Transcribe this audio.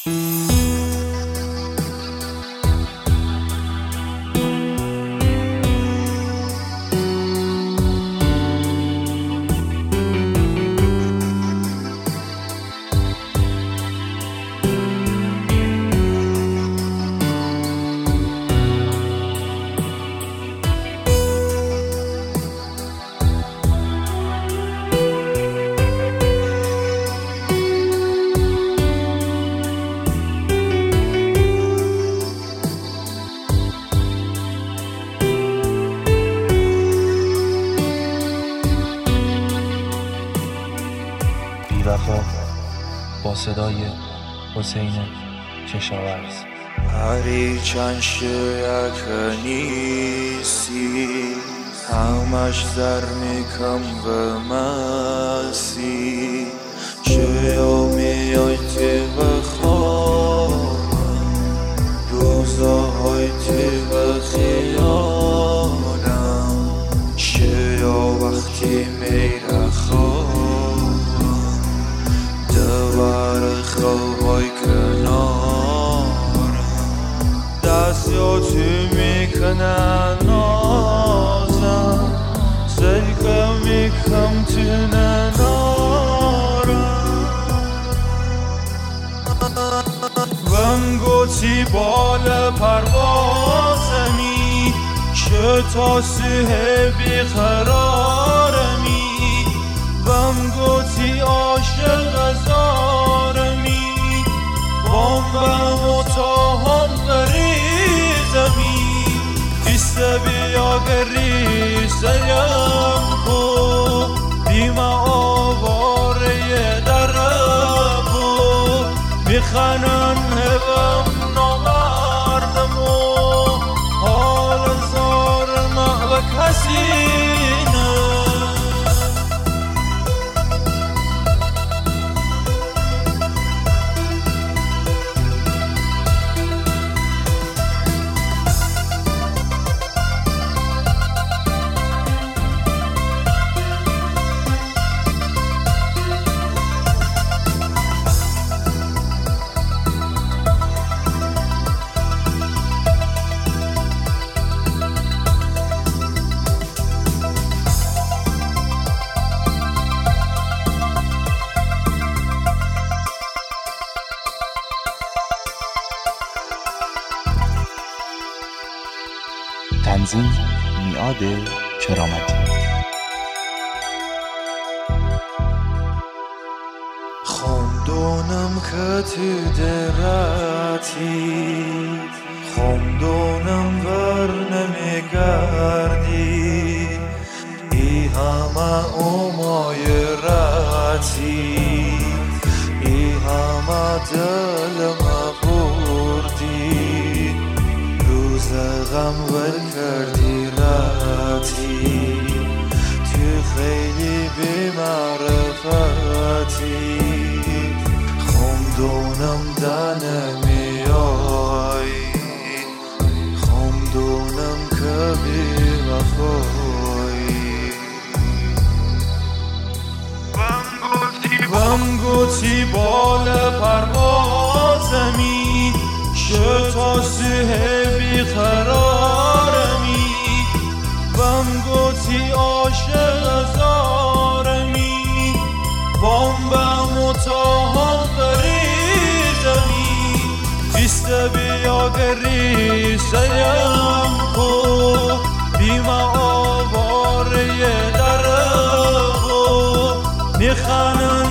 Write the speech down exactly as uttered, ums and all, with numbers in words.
با صدای حسین کشاورز. هریچند یک نیستی همش زر میکم و مسی چه یا میای تی و خواب روزاهای تی و خیالم چه یا وقتی میره خواب دوباره خوابای کنارم دستیاتی میکنن نازم زلکم میکم تو ننارم وم گوتی بال پروازمی چه تا سه بیقرارمی وم گوتی عاشق زارمی بام بم و تا هم غریزمی بیسته بیا گریزیم کو بیما آواره دربو میخنن هبم نامردمو حال زارم و کسی نه تنظیم میعاد کرامتی. خمدونم که تو درتی خمدونم ور نمیگردی ای همه امای رتی ای همه دلم بردی روز غم ول کردی رتی تو خیلی بی معرفتی خمدونم دنه میای خمدونم که بی وفایی وم گوتی بال پروازمی چه تا سه بیقرارمی وم گوتی عاشق زارمی بام بم و تا هم غریزمی بیسته بیا گریزیم کو بیما آواره دربو میخنن